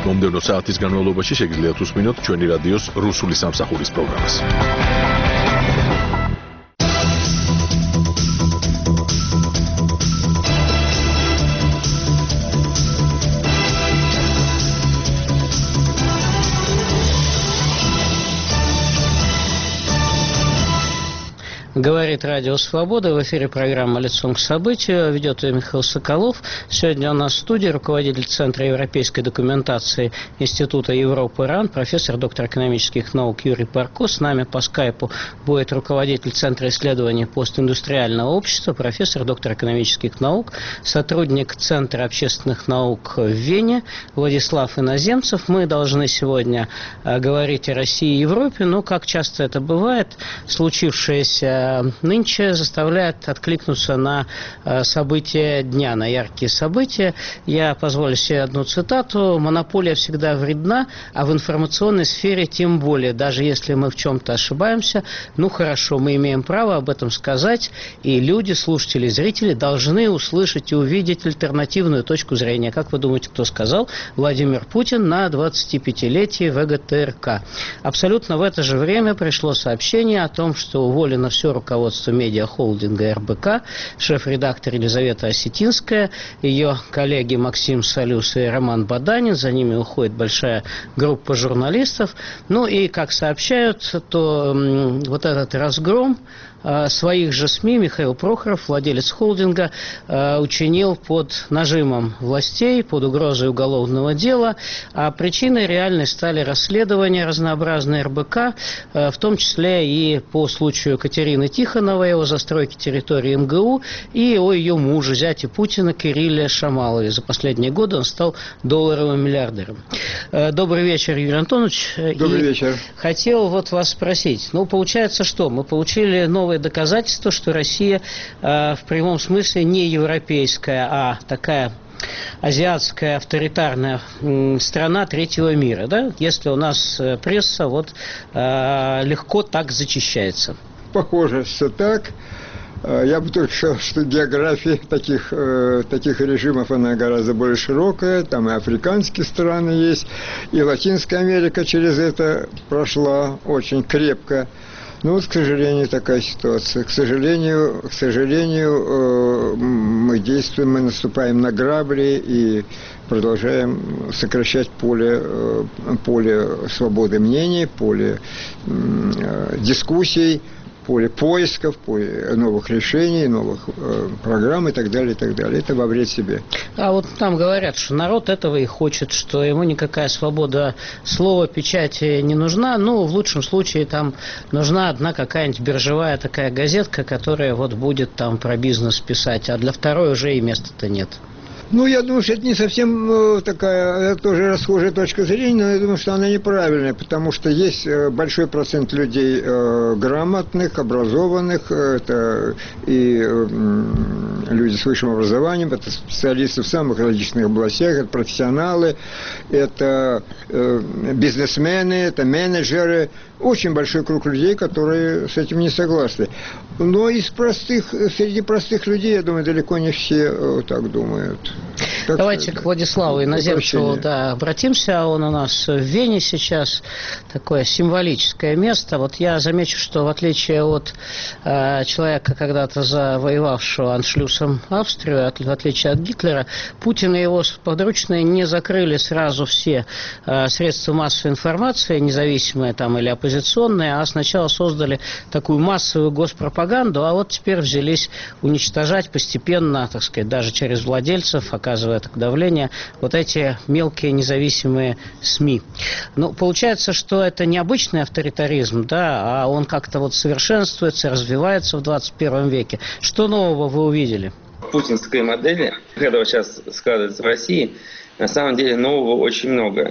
მომდევნო საათის განმავლობაში შეგიძლიათ უსმინოთ ჩვენი რადიოს რუსული სამსახურის პროგრამას. Говорит Радио Свобода. В эфире программа «Лицом к событию». Ведет ее Михаил Соколов. Сегодня у нас в студии руководитель Центра европейской документации Института Европы РАН, профессор, доктор экономических наук Юрий Парко. С нами по скайпу будет руководитель Центра исследований постиндустриального общества, профессор, доктор экономических наук, сотрудник Центра общественных наук в Вене Владислав Иноземцев. Мы должны сегодня говорить о России и Европе, но, как часто это бывает, случившееся нынче заставляет откликнуться на события дня, на яркие события. Я позволю себе одну цитату. «Монополия всегда вредна, а в информационной сфере тем более. Даже если мы в чем-то ошибаемся, ну хорошо, мы имеем право об этом сказать, и люди, слушатели, зрители должны услышать и увидеть альтернативную точку зрения». Как вы думаете, кто сказал? Владимир Путин на 25-летии ВГТРК. Абсолютно в это же время пришло сообщение о том, что уволено все руководство медиахолдинга РБК, шеф-редактор Елизавета Осетинская, ее коллеги Максим Солюс и Роман Баданин, за ними уходит большая группа журналистов. Ну и, как сообщают, то вот этот разгром своих же СМИ Михаил Прохоров, владелец холдинга, учинил под нажимом властей, под угрозой уголовного дела. А причиной реальной стали расследования разнообразные РБК, в том числе и по случаю Катерины Тихоновой о застройке территории МГУ и о ее муже, зяте Путина Кирилле Шамалове. За последние годы он стал долларовым миллиардером. Добрый вечер, Юрий Антонович. Добрый вечер. Хотел вот вас спросить. Ну, получается, что? Мы получили новые доказательства, что Россия в прямом смысле не европейская, а такая азиатская авторитарная страна третьего мира, да? Если у нас пресса вот легко так зачищается. Похоже, все так. Я бы только сказал, что география таких режимов, она гораздо более широкая. Там и африканские страны есть, и Латинская Америка через это прошла очень крепко. Ну вот, к сожалению, такая ситуация. К сожалению, мы действуем, мы наступаем на грабли и продолжаем сокращать поле свободы мнений, поле дискуссий, поле поисков, поле новых решений, новых программ и так далее, и так далее. Это во вред себе. А вот там говорят, что народ этого и хочет, что ему никакая свобода слова, печати не нужна. Ну, в лучшем случае там нужна одна какая-нибудь биржевая такая газетка, которая вот будет там про бизнес писать, а для второй уже и места-то нет. Ну, я думаю, что это не совсем такая, это тоже расхожая точка зрения, но я думаю, что она неправильная, потому что есть большой процент людей грамотных, образованных, это и люди с высшим образованием, это специалисты в самых различных областях, это профессионалы, это бизнесмены, это менеджеры, очень большой круг людей, которые с этим не согласны. Но среди простых людей, я думаю, далеко не все так думают. Давайте к Владиславу Иноземцеву обратимся. Он у нас в Вене сейчас, такое символическое место. Вот я замечу, что в отличие от человека, когда-то завоевавшего аншлюсом Австрию, в отличие от Гитлера, Путин и его подручные не закрыли сразу все средства массовой информации, независимые там или оппозиционные, а сначала создали такую массовую госпропаганду, а вот теперь взялись уничтожать постепенно, так сказать, даже через владельцев, оказывая так давление, вот эти мелкие независимые СМИ. Ну, получается, что это не обычный авторитаризм, да, а он как-то вот совершенствуется, развивается в 21 веке. Что нового вы увидели? Путинской модели, которая сейчас складывается в России, на самом деле нового очень много.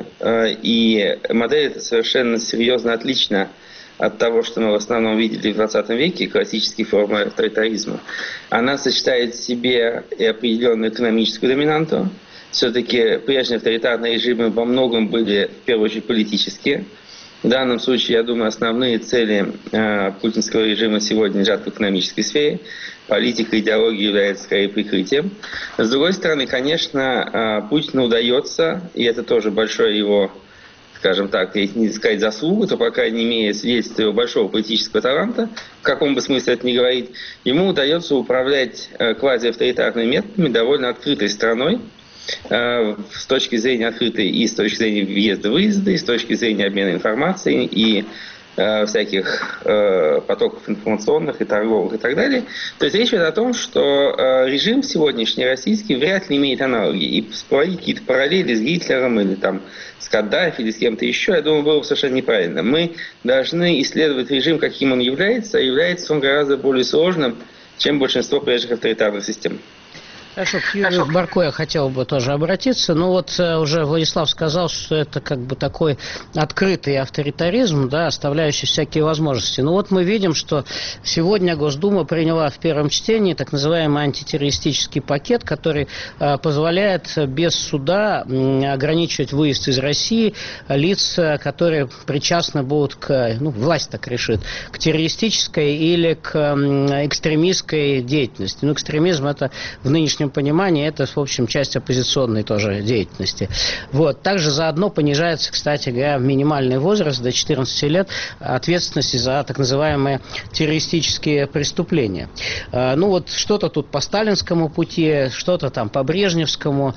И модель эта совершенно серьезно отлична от того, что мы в основном видели в 20 веке, классические формы авторитаризма. Она сочетает в себе и определенную экономическую доминанту. Все-таки прежние авторитарные режимы во многом были, в первую очередь, политические. В данном случае, я думаю, основные цели путинского режима сегодня лежат в экономической сфере. политика, идеология является скорее прикрытием. С другой стороны, конечно, Путину удается, и это тоже большое его, скажем так, если не сказать заслугу, то, по крайней мере, свидетельство его большого политического таланта, в каком бы смысле это ни говорить, ему удается управлять квазиавторитарными методами довольно открытой страной, с точки зрения открытой и с точки зрения въезда-выезда, и с точки зрения обмена информацией, и всяких потоков информационных и торговых и так далее. То есть речь идет о том, что режим сегодняшний российский вряд ли имеет аналогии. И проводить какие-то параллели с Гитлером или там с Каддафи или с кем-то еще, я думаю, было бы совершенно неправильно. Мы должны исследовать режим, каким он является, а является он гораздо более сложным, чем большинство прежних авторитарных систем. Хорошо, к Юрию Барко я хотел бы тоже обратиться. Ну вот уже Владислав сказал, что это как бы такой открытый авторитаризм, да, оставляющий всякие возможности. Ну вот мы видим, что сегодня Госдума приняла в первом чтении так называемый антитеррористический пакет, который позволяет без суда ограничивать выезд из России лиц, которые причастны будут к, ну, власть так решит, к террористической или к экстремистской деятельности. Ну, экстремизм это в нынешнем понимании, это, в общем, часть оппозиционной тоже деятельности. Вот. Также заодно понижается, кстати говоря, минимальный возраст до 14 лет ответственности за так называемые террористические преступления. Ну вот что-то тут по сталинскому пути, что-то там по брежневскому.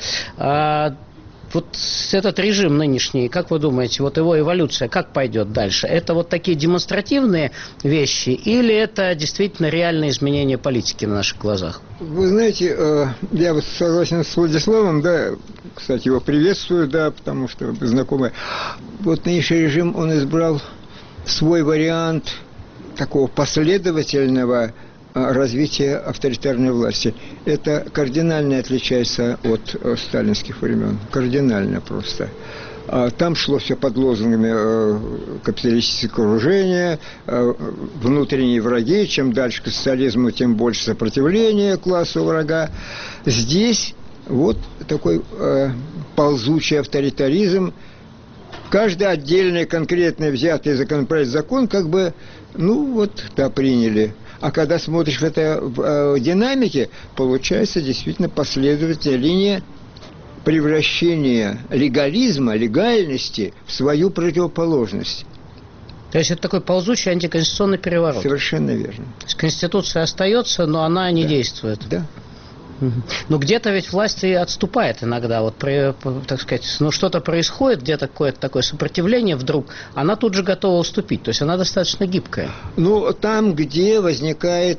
Вот этот режим нынешний, как вы думаете, вот его эволюция, как пойдет дальше? Это вот такие демонстративные вещи или это действительно реальные изменения политики на наших глазах? Вы знаете, я вот согласен с Владиславом, да, кстати, его приветствую, да, потому что знакомый. Вот нынешний режим, он избрал свой вариант такого последовательного развития авторитарной власти. Это кардинально отличается от сталинских времен. Кардинально просто. Там шло все под лозунгами капиталистического окружения, внутренние враги. Чем дальше к социализму, тем больше сопротивления классу врага. Здесь вот такой ползучий авторитаризм. Каждый отдельный, конкретный взятый законопроект, закон, как бы, ну вот, да, приняли. А когда смотришь в это в динамике, получается действительно последовательная линия превращения легализма, легальности в свою противоположность. То есть это такой ползучий антиконституционный переворот. Совершенно верно. То есть Конституция остается, но она не действует. Да. Но где-то ведь власть и отступает иногда, вот, так сказать, ну что-то происходит, где-то какое-то такое сопротивление вдруг, она тут же готова уступить, то есть она достаточно гибкая. Ну, там, где возникает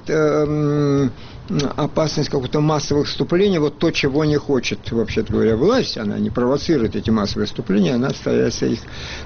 опасность какого-то массовых вступлений, вот то, чего не хочет, вообще-то говоря, власть, она не провоцирует эти массовые вступления, она старается их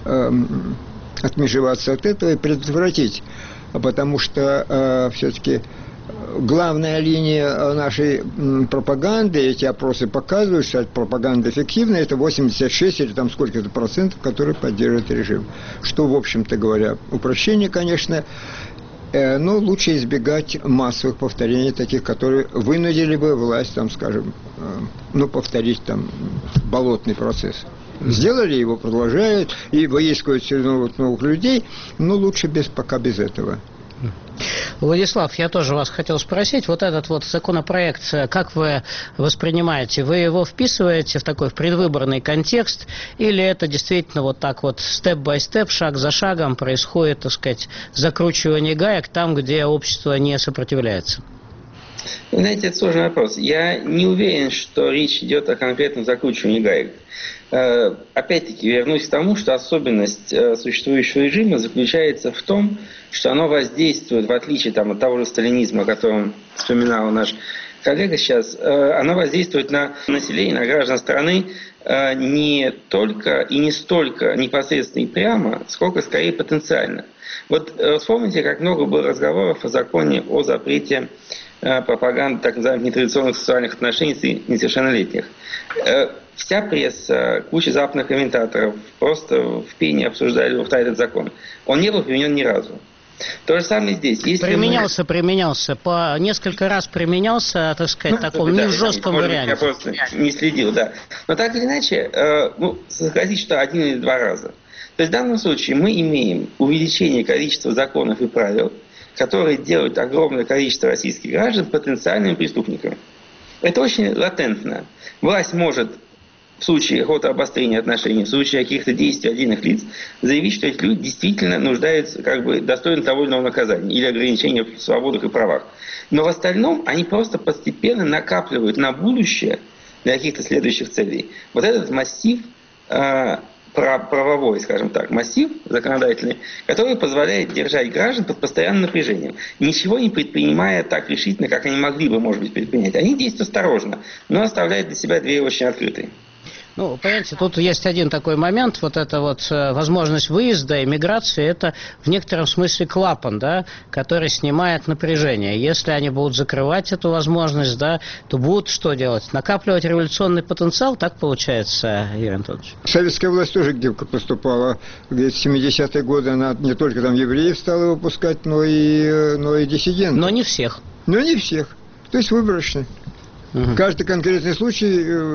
отмежеваться от этого и предотвратить, потому что все-таки главная линия нашей пропаганды, эти опросы показывают, что пропаганда эффективна, это 86 или там сколько-то процентов, которые поддерживают режим. Что, в общем-то говоря, упрощение, конечно, но лучше избегать массовых повторений, таких, которые вынудили бы власть, там, скажем, ну, повторить там болотный процесс. Сделали, его продолжают, и выискивают все новых людей, но лучше пока без этого. Владислав, я тоже вас хотел спросить, вот этот вот законопроект, как вы воспринимаете? Вы его вписываете в такой предвыборный контекст, или это действительно вот так вот степ-бай-степ, шаг за шагом происходит, так сказать, закручивание гаек там, где общество не сопротивляется? Вы знаете, это сложный вопрос. Я не уверен, что речь идет о конкретном закручивании гаек. Опять-таки, вернусь к тому, что особенность существующего режима заключается в том, что оно воздействует, в отличие там, от того же сталинизма, о котором вспоминал наш коллега сейчас, оно воздействует на население, на граждан страны не только и не столько непосредственно и прямо, сколько скорее потенциально. Вот вспомните, как много было разговоров о законе о запрете пропаганды так называемых нетрадиционных сексуальных отношений с несовершеннолетних. Вся пресса, куча западных комментаторов просто в пене обсуждали этот закон. Он не был применен ни разу. То же самое здесь. Если применялся. По несколько раз применялся, так сказать, таком не в жестком варианте. Я просто не следил, да. Но так или иначе, согласитесь, что один или два раза. То есть в данном случае мы имеем увеличение количества законов и правил, которые делают огромное количество российских граждан потенциальными преступниками. Это очень латентно. Власть может в случае какого-то обострения отношений, в случае каких-то действий отдельных лиц, заявить, что эти люди действительно нуждаются, достойны того или иного наказания или ограничения в свободах и правах. Но в остальном они просто постепенно накапливают на будущее для каких-то следующих целей вот этот массив правовой, скажем так, массив законодательный, который позволяет держать граждан под постоянным напряжением, ничего не предпринимая так решительно, как они могли бы, может быть, предпринять. Они действуют осторожно, но оставляют для себя двери очень открытые. Ну, понимаете, тут есть один такой момент, вот эта вот возможность выезда, иммиграции, это в некотором смысле клапан, да, который снимает напряжение. Если они будут закрывать эту возможность, да, то будут что делать? Накапливать революционный потенциал, так получается, Юрий Анатольевич? Советская власть тоже гибко поступала. В 70-е годы она не только там евреев стала выпускать, но и диссидентов. Но не всех. Но не всех. То есть выборочно. Каждый конкретный случай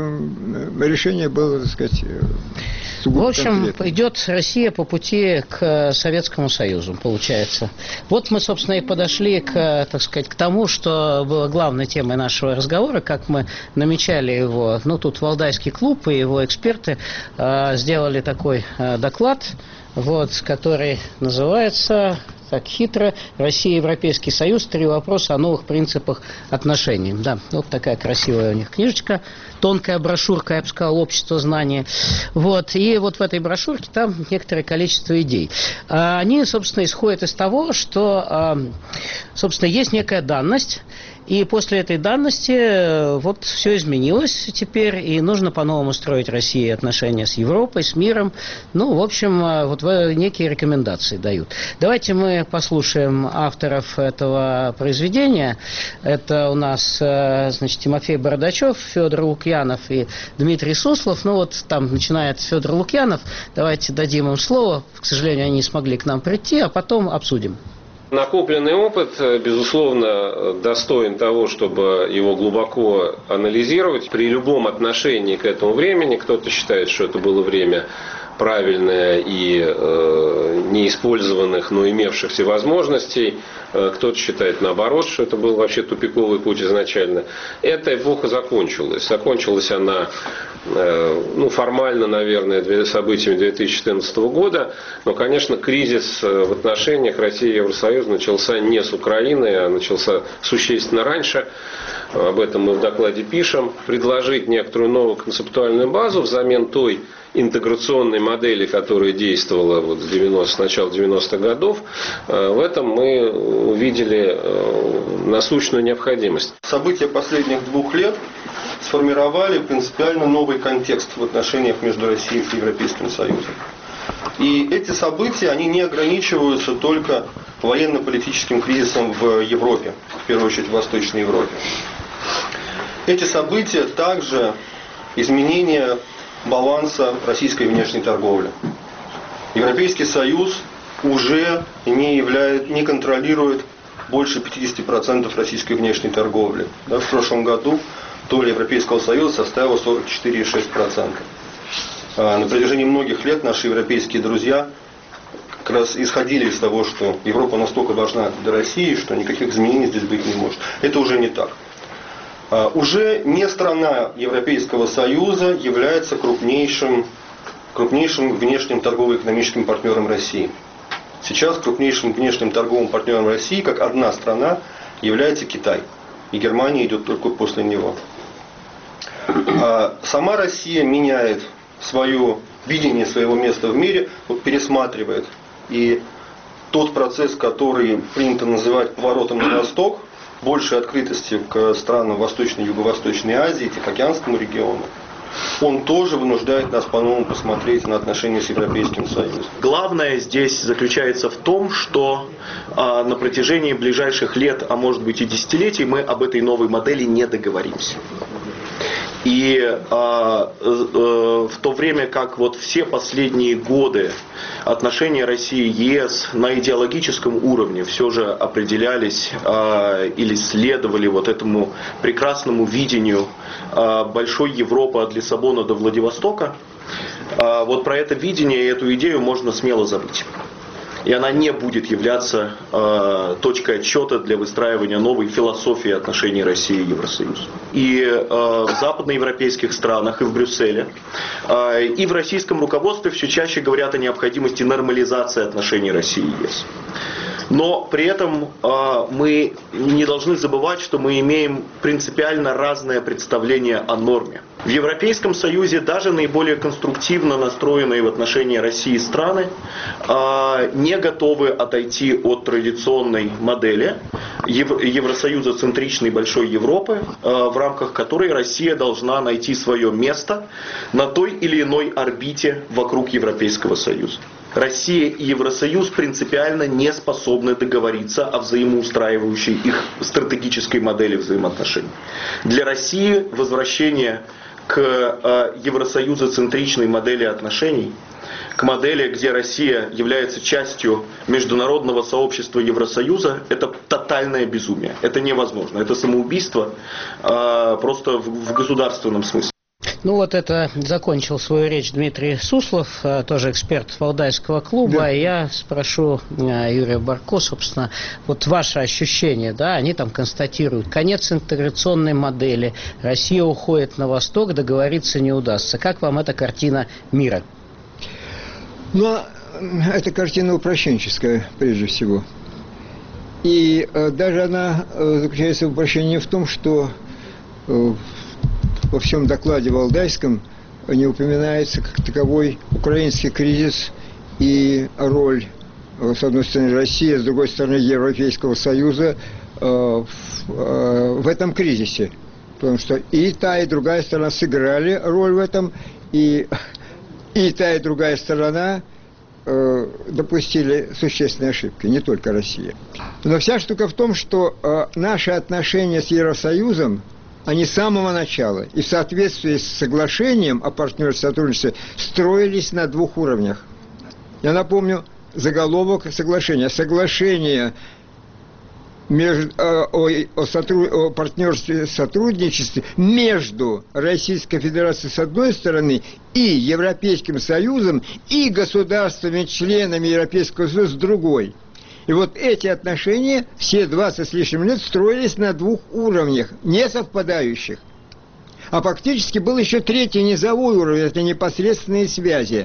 решение было, так сказать, сугубо в общем, конкретное. идет Россия по пути к Советскому Союзу, получается. Вот мы, собственно, и подошли так сказать, к тому, что было главной темой нашего разговора, как мы намечали его. Ну, тут Валдайский клуб и его эксперты сделали такой доклад, вот, который называется... Так хитро. Россия и Европейский Союз. 3 вопроса о новых принципах отношений. Да, вот такая красивая у них книжечка. Тонкая брошюрка, я бы сказал, общество знания. Вот. И вот в этой брошюрке там некоторое количество идей. Они, собственно, исходят из того, что, собственно, есть некая данность. И после этой данности вот все изменилось теперь, и нужно по-новому строить России отношения с Европой, с миром. Ну, в общем, вот некие рекомендации дают. Давайте мы послушаем авторов этого произведения. Это у нас, значит, Тимофей Бородачев, Федор Лукьянов и Дмитрий Суслов. Ну, вот там начинает Федор Лукьянов. Давайте дадим им слово. К сожалению, они не смогли к нам прийти, а потом обсудим. Накопленный опыт, безусловно, достоин того, чтобы его глубоко анализировать. При любом отношении к этому времени, кто-то считает, что это было время правильное и неиспользованных, но имевшихся возможностей. Кто-то считает наоборот, что это был вообще тупиковый путь изначально. Эта эпоха закончилась. Закончилась она формально, наверное, событиями 2014 года. Но, конечно, кризис в отношениях России и Евросоюза начался не с Украины, а начался существенно раньше. Об этом мы в докладе пишем. Предложить некоторую новую концептуальную базу взамен той интеграционной модели, которая действовала с начала 90-х годов, в этом мы увидели насущную необходимость. События последних 2 лет сформировали принципиально новый контекст в отношениях между Россией и Европейским Союзом. И эти события, они не ограничиваются только военно-политическим кризисом в Европе, в первую очередь в Восточной Европе. Эти события также изменение баланса российской внешней торговли. Европейский Союз уже не контролирует больше 50% российской внешней торговли. В прошлом году доля Европейского Союза составила 44,6%. На протяжении многих лет наши европейские друзья как раз исходили из того, что Европа настолько важна для России, что никаких изменений здесь быть не может. Это уже не так. Уже не страна Европейского Союза является крупнейшим внешним торгово-экономическим партнером России. Сейчас крупнейшим внешним торговым партнером России, как одна страна, является Китай. И Германия идет только после него. Сама Россия меняет свое видение своего места в мире, пересматривает. И тот процесс, который принято называть поворотом на восток, большей открытости к странам Восточной и Юго-Восточной Азии, Тихоокеанскому региону, он тоже вынуждает нас по-новому посмотреть на отношения с Европейским Союзом. Главное здесь заключается в том, что на протяжении ближайших лет, а может быть и десятилетий, мы об этой новой модели не договоримся. И в то время как вот все последние годы отношения России и ЕС на идеологическом уровне все же определялись или следовали вот этому прекрасному видению большой Европы от Лиссабона до Владивостока, вот про это видение и эту идею можно смело забыть. и она не будет являться точкой отсчета для выстраивания новой философии отношений России и Евросоюза. И в западноевропейских странах, и в Брюсселе, и в российском руководстве все чаще говорят о необходимости нормализации отношений России и ЕС. Но при этом мы не должны забывать, что мы имеем принципиально разное представление о норме. В Европейском Союзе даже наиболее конструктивно настроенные в отношении России страны не готовы отойти от традиционной модели Евросоюза-центричной большой Европы, в рамках которой Россия должна найти свое место на той или иной орбите вокруг Европейского Союза. Россия и Евросоюз принципиально не способны договориться о взаимоустраивающей их стратегической модели взаимоотношений. Для России возвращение к евросоюзоцентричной модели отношений, к модели, где Россия является частью международного сообщества Евросоюза, это тотальное безумие. Это невозможно. Это самоубийство просто в государственном смысле. Ну вот это закончил свою речь Дмитрий Суслов, тоже эксперт Валдайского клуба. Да. Я спрошу Юрия Барко, собственно, вот ваше ощущение, да, они там констатируют, конец интеграционной модели, Россия уходит на восток, договориться не удастся. Как вам эта картина мира? Ну, эта картина упрощенческая, прежде всего. И даже она заключается в упрощении в том, что во всем докладе Валдайском не упоминается как таковой украинский кризис и роль, с одной стороны, России, с другой стороны, Европейского Союза в этом кризисе. Потому что и та, и другая сторона сыграли роль в этом, и та, и другая сторона допустили существенные ошибки, не только Россия. Но вся штука в том, что наши отношения с Евросоюзом, они с самого начала и в соответствии с соглашением о партнерстве и сотрудничестве строились на двух уровнях. Я напомню заголовок соглашения. Соглашение о партнерстве и сотрудничестве между Российской Федерацией с одной стороны и Европейским Союзом и государствами-членами Европейского Союза с другой. И вот эти отношения все 20 с лишним лет строились на двух уровнях, не совпадающих. А фактически был еще третий низовой уровень, это непосредственные связи.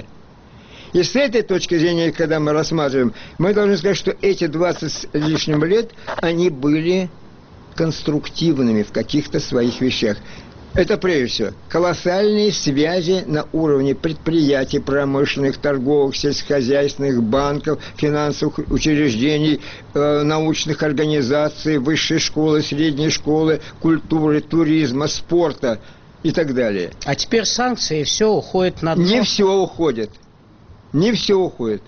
И с этой точки зрения, когда мы рассматриваем, мы должны сказать, что эти 20 с лишним лет, они были конструктивными в каких-то своих вещах. Это, прежде всего, колоссальные связи на уровне предприятий, промышленных, торговых, сельскохозяйственных, банков, финансовых учреждений, научных организаций, высшей школы, средней школы, культуры, туризма, спорта и так далее. А теперь санкции, и все уходит на дно? Не все уходит. Не все уходит.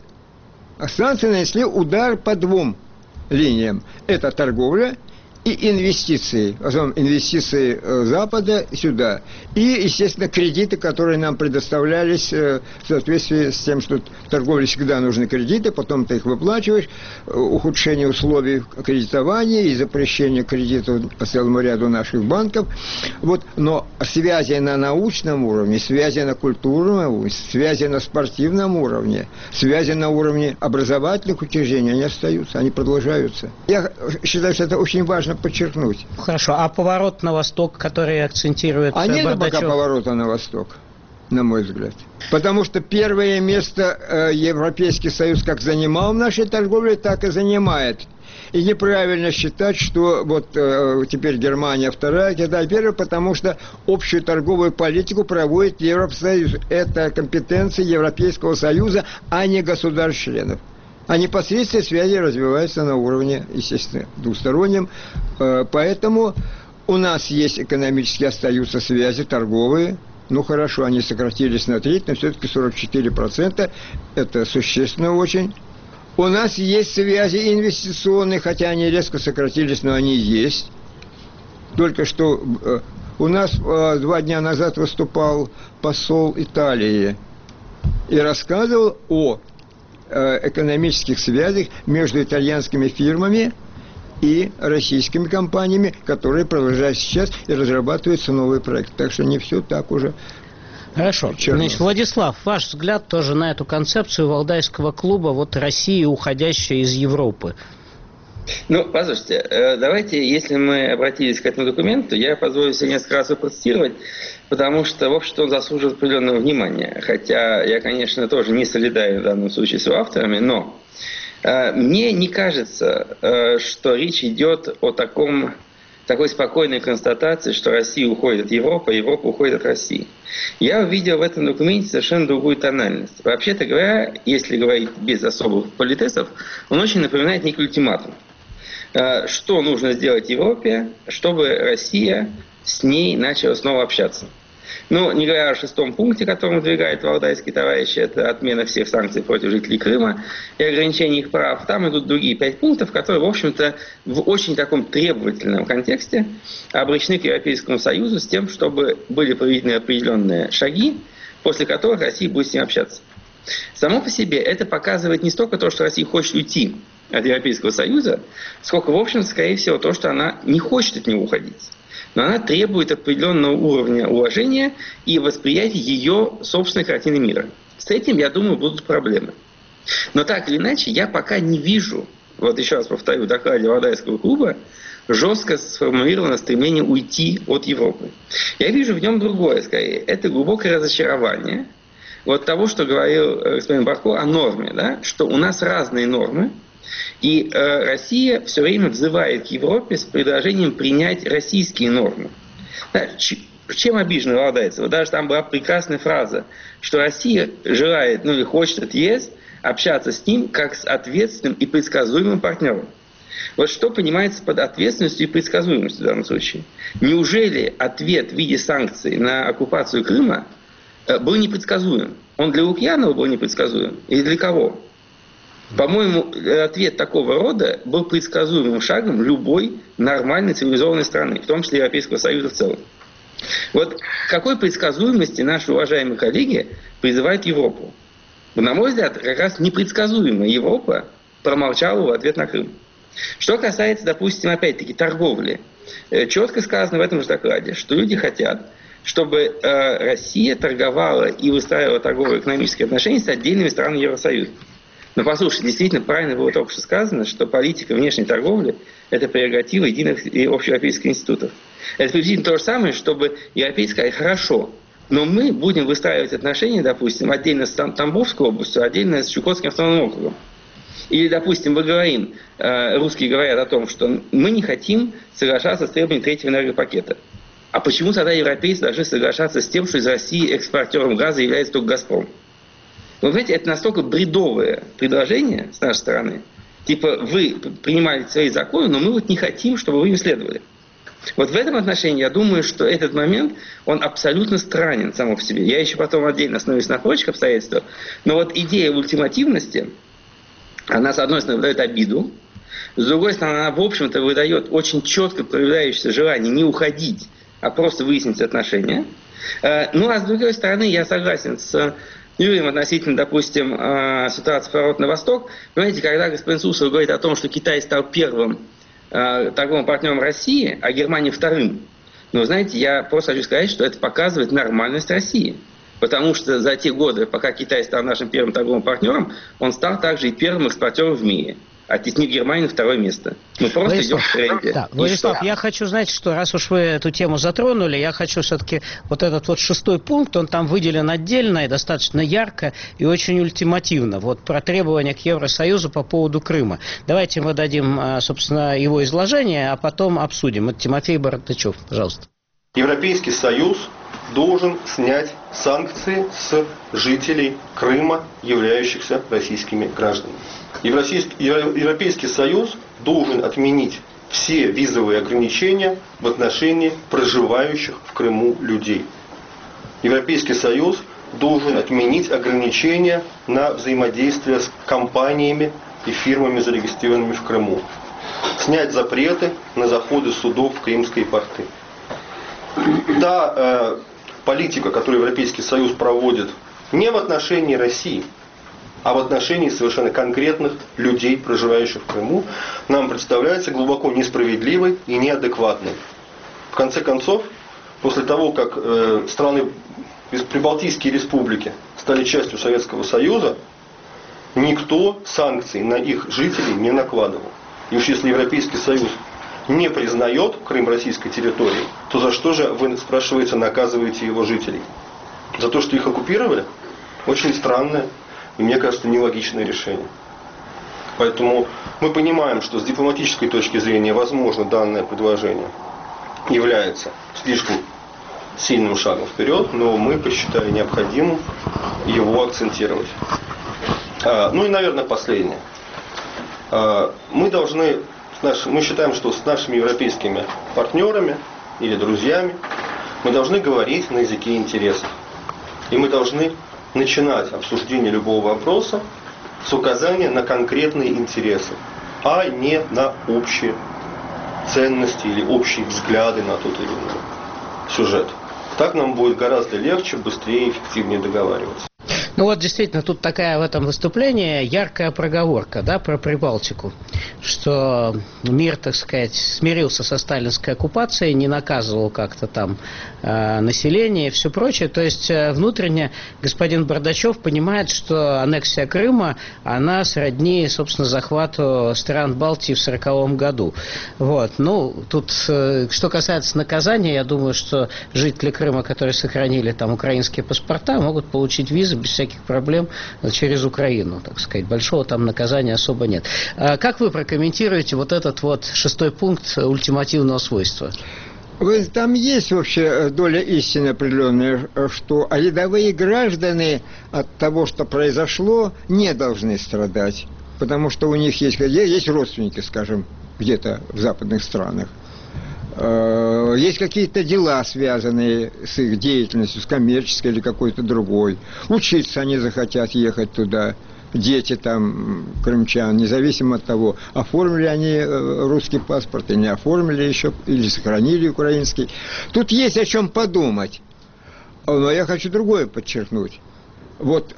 А санкции нанесли удар по двум линиям. Это торговля и инвестиции, в основном инвестиции Запада сюда. И, естественно, кредиты, которые нам предоставлялись в соответствии с тем, что в торговле всегда нужны кредиты, потом ты их выплачиваешь, ухудшение условий кредитования и запрещение кредитов по целому ряду наших банков. Вот. Но связи на научном уровне, связи на культурном уровне, связи на спортивном уровне, связи на уровне образовательных учреждений, они остаются, они продолжаются. Я считаю, что это очень важно подчеркнуть. Хорошо, а поворот на восток, который акцентирует Бардачев? А нет пока поворота на восток, на мой взгляд. Потому что первое место Европейский Союз как занимал в нашей торговле, так и занимает. И неправильно считать, что вот теперь Германия вторая, Китай первая, потому что общую торговую политику проводит Евросоюз. Это компетенция Европейского Союза, а не государств-членов. А непосредственные связи развиваются на уровне, естественно, двустороннем. Поэтому у нас есть экономически остаются связи торговые. Ну, хорошо, они сократились на треть, но все-таки 44%. Это существенно очень. У нас есть связи инвестиционные, хотя они резко сократились, но они есть. Только что у нас 2 дня назад выступал посол Италии и рассказывал о экономических связях между итальянскими фирмами и российскими компаниями, которые продолжают сейчас и разрабатываются новые проекты. Так что не все так уже Хорошо. Значит, Владислав, ваш взгляд тоже на эту концепцию Валдайского клуба, вот России, уходящая из Европы? Ну, послушайте, давайте, если мы обратились к этому документу, я позволю себе несколько раз его процитировать, потому что, в общем-то, он заслуживает определенного внимания. Хотя я, конечно, тоже не солидарен в данном случае с его авторами, но мне не кажется, что речь идет о такой спокойной констатации, что Россия уходит от Европы, а Европа уходит от России. Я увидел в этом документе совершенно другую тональность. Вообще-то говоря, если говорить без особых политесов, он очень напоминает некий ультиматум. Что нужно сделать Европе, чтобы Россия с ней начала снова общаться. Ну, не говоря о 6-м пункте, который выдвигает валдайские товарищи, это отмена всех санкций против жителей Крыма и ограничение их прав. Там идут другие 5 пунктов, которые, в общем-то, в очень таком требовательном контексте обращены к Европейскому Союзу с тем, чтобы были проведены определенные шаги, после которых Россия будет с ним общаться. Само по себе это показывает не столько то, что Россия хочет уйти от Европейского Союза, сколько, в общем, скорее всего, то, что она не хочет от него уходить. Но она требует определенного уровня уважения и восприятия ее собственной картины мира. С этим, я думаю, будут проблемы. Но так или иначе, я пока не вижу, вот еще раз повторю, в докладе Валдайского клуба, жестко сформулировано стремление уйти от Европы. Я вижу в нем другое, скорее. Это глубокое разочарование вот того, что говорил господин Барко о норме, да? Что у нас разные нормы, и Россия все время взывает к Европе с предложением принять российские нормы. Да, чем обижены валдайцы? Вот даже там была прекрасная фраза, что Россия желает, или хочет от ЕС общаться с ним как с ответственным и предсказуемым партнером. Вот что понимается под ответственностью и предсказуемостью в данном случае? Неужели ответ в виде санкций на оккупацию Крыма был непредсказуем? Он для Лукьянова был непредсказуем? Или для кого? По-моему, ответ такого рода был предсказуемым шагом любой нормальной цивилизованной страны, в том числе Европейского Союза в целом. Вот к какой предсказуемости наши уважаемые коллеги призывают Европу? На мой взгляд, как раз непредсказуемая Европа промолчала в ответ на Крым. Что касается, допустим, опять-таки торговли, четко сказано в этом же докладе, что люди хотят, чтобы Россия торговала и выстраивала торгово-экономические отношения с отдельными странами Евросоюза. Но послушайте, действительно правильно было только что сказано, что политика внешней торговли – это прерогатива единых и общеевропейских институтов. Это приблизительно то же самое, чтобы европейцы сказали: хорошо, но мы будем выстраивать отношения, допустим, отдельно с Тамбовской областью, отдельно с Чукотским автономным округом. Или, допустим, мы говорим, русские говорят о том, что мы не хотим соглашаться с требованием третьего энергопакета. А почему тогда европейцы должны соглашаться с тем, что из России экспортером газа является только «Газпром»? Вы знаете, это настолько бредовое предложение с нашей стороны. Типа, вы принимали свои законы, но мы вот не хотим, чтобы вы им следовали. Вот в этом отношении я думаю, что этот момент, он абсолютно странен сам по себе. Я еще потом отдельно остановлюсь на прочих обстоятельствах. Но вот идея ультимативности, она, с одной стороны, выдает обиду, с другой стороны, она, в общем-то, выдает очень четко проявляющееся желание не уходить, а просто выяснить отношения. Ну, а с другой стороны, я согласен с Юрием относительно, допустим, ситуации поворот на восток. Понимаете, когда господин Суслов говорит о том, что Китай стал первым торговым партнером России, а Германия вторым, ну, знаете, я просто хочу сказать, что это показывает нормальность России. Потому что за те годы, пока Китай стал нашим первым торговым партнером, он стал также и первым экспортером в мире. Оттеснив Германию на второе место. Мы просто идем в тренде. Да, Владислав, я хочу, знаете, что раз уж вы эту тему затронули, я хочу все-таки вот этот вот 6-й пункт, он там выделен отдельно и достаточно ярко и очень ультимативно. Вот про требования к Евросоюзу по поводу Крыма. Давайте мы дадим, собственно, его изложение, а потом обсудим. Это Тимофей Бортачев, пожалуйста. Европейский Союз должен снять санкции с жителей Крыма, являющихся российскими гражданами. Европейский Союз должен отменить все визовые ограничения в отношении проживающих в Крыму людей. Европейский Союз должен отменить ограничения на взаимодействие с компаниями и фирмами, зарегистрированными в Крыму. Снять запреты на заходы судов в крымские порты. Та политика, которую Европейский Союз проводит не в отношении России, а в отношении совершенно конкретных людей, проживающих в Крыму, нам представляется глубоко несправедливой и неадекватной. В конце концов, после того, как страны Прибалтийские республики стали частью Советского Союза, никто санкций на их жителей не накладывал. И уж если Европейский Союз не признает Крым российской территорией, то за что же, вы, спрашиваете, наказываете его жителей? За то, что их оккупировали? Очень странное и, мне кажется, нелогичное решение. Поэтому мы понимаем, что с дипломатической точки зрения, возможно, данное предложение является слишком сильным шагом вперед, но мы посчитали необходимым его акцентировать. Ну и, наверное, последнее. Мы считаем, что с нашими европейскими партнерами или друзьями мы должны говорить на языке интересов. И мы должны начинать обсуждение любого вопроса с указания на конкретные интересы, а не на общие ценности или общие взгляды на тот или иной сюжет. Так нам будет гораздо легче, быстрее и эффективнее договариваться. Ну вот действительно, тут такая в этом выступлении яркая проговорка, да, про Прибалтику, что мир, так сказать, смирился со сталинской оккупацией, не наказывал как-то там население и все прочее. То есть внутренне господин Бардачев понимает, что аннексия Крыма, она сродни, собственно, захвату стран Балтии в 1940 году. Вот. Ну, тут, что касается наказания, я думаю, что жители Крыма, которые сохранили там украинские паспорта, могут получить визы без всяких проблем через Украину, так сказать. Большого там наказания особо нет. Как вы прокомментируете вот этот вот 6-й пункт ультимативного свойства? Там есть вообще доля истины определенная, что рядовые граждане от того, что произошло, не должны страдать. Потому что у них есть родственники, скажем, где-то в западных странах. Есть какие-то дела, связанные с их деятельностью, с коммерческой или какой-то другой. Учиться они захотят ехать туда. Дети там, крымчан, независимо от того, оформили они русский паспорт или не оформили еще, или сохранили украинский. Тут есть о чем подумать. Но я хочу другое подчеркнуть. Вот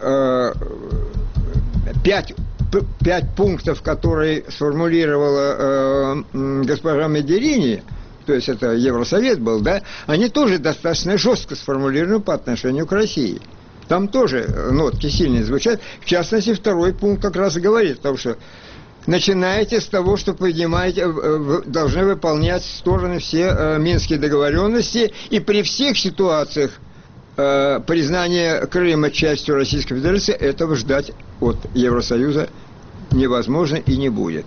5 пунктов, которые сформулировала госпожа Могерини, то есть это Евросовет был, да, они тоже достаточно жестко сформулированы по отношению к России. Там тоже нотки сильные звучат. В частности, 2-й пункт как раз и говорит о том, что начинаете с того, что должны выполнять стороны все минские договоренности, и при всех ситуациях признания Крыма частью Российской Федерации этого ждать от Евросоюза невозможно и не будет.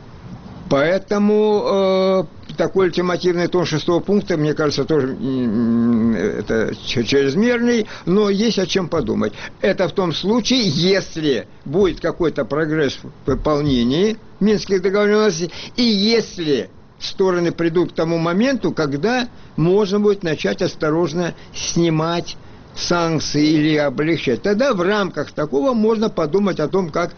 Поэтому такой ультимативный тон 6-го пункта, мне кажется, тоже это чрезмерный, но есть о чем подумать. Это в том случае, если будет какой-то прогресс в выполнении Минских договоренностей, и если стороны придут к тому моменту, когда можно будет начать осторожно снимать санкции или облегчать. Тогда в рамках такого можно подумать о том, как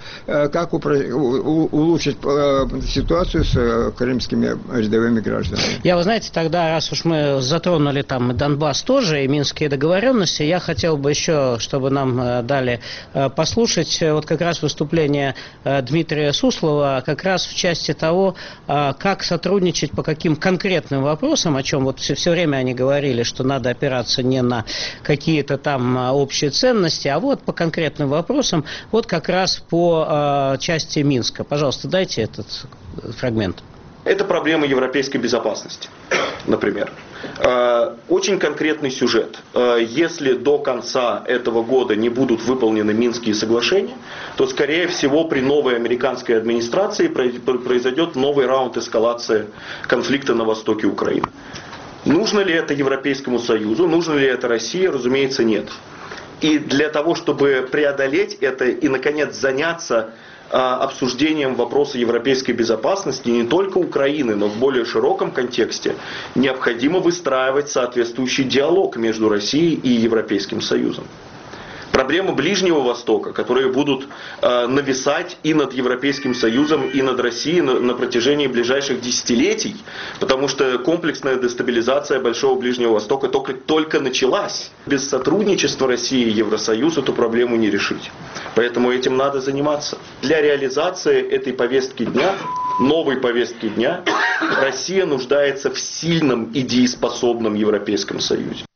улучшить ситуацию с крымскими рядовыми гражданами. Вы знаете, тогда, раз уж мы затронули там Донбасс тоже и минские договоренности, я хотел бы еще, чтобы нам дали послушать вот как раз выступление Дмитрия Суслова, как раз в части того, как сотрудничать по каким конкретным вопросам, о чем вот все время они говорили, что надо опираться не на какие-то там общие ценности, а вот по конкретным вопросам, вот как раз по части Минска. Пожалуйста, дайте этот фрагмент. Это проблема европейской безопасности, например. Очень конкретный сюжет. Если до конца этого года не будут выполнены Минские соглашения, то, скорее всего, при новой американской администрации произойдет новый раунд эскалации конфликта на востоке Украины. Нужно ли это Европейскому Союзу, нужно ли это России, разумеется, нет. И для того, чтобы преодолеть это и, наконец, заняться обсуждением вопроса европейской безопасности не только Украины, но в более широком контексте, необходимо выстраивать соответствующий диалог между Россией и Европейским Союзом. Проблемы Ближнего Востока, которые будут нависать и над Европейским Союзом, и над Россией на протяжении ближайших десятилетий, потому что комплексная дестабилизация Большого Ближнего Востока только началась. Без сотрудничества России и Евросоюза эту проблему не решить. Поэтому этим надо заниматься. Для реализации этой повестки дня, новой повестки дня, Россия нуждается в сильном и дееспособном Европейском Союзе.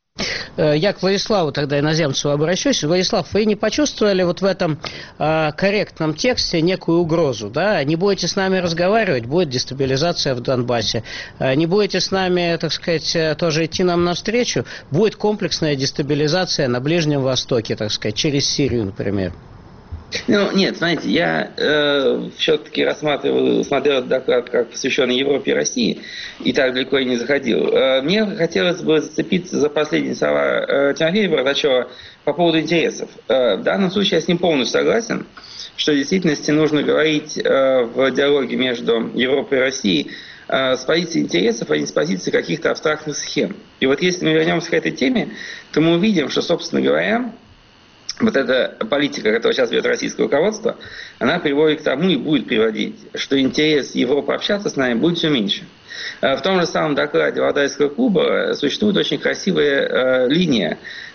Я к Владиславу тогда иноземцу обращусь. Владислав, вы не почувствовали вот в этом корректном тексте некую угрозу, да? Не будете с нами разговаривать, будет дестабилизация в Донбассе. Не будете с нами, так сказать, тоже идти нам навстречу, будет комплексная дестабилизация на Ближнем Востоке, так сказать, через Сирию, например. Ну, нет, знаете, я все-таки смотрел этот доклад как посвященный Европе и России, и так далеко и не заходил. Мне хотелось бы зацепиться за последние слова Тимофея Бардачева по поводу интересов. В данном случае я с ним полностью согласен, что в действительности нужно говорить в диалоге между Европой и Россией с позиции интересов, а не с позиции каких-то абстрактных схем. И вот если мы вернемся к этой теме, то мы увидим, что, собственно говоря, вот эта политика, которую сейчас ведет российское руководство, она приводит к тому и будет приводить, что интерес Европы общаться с нами будет все меньше. В том же самом докладе Валдайского клуба существует очень красивая линия,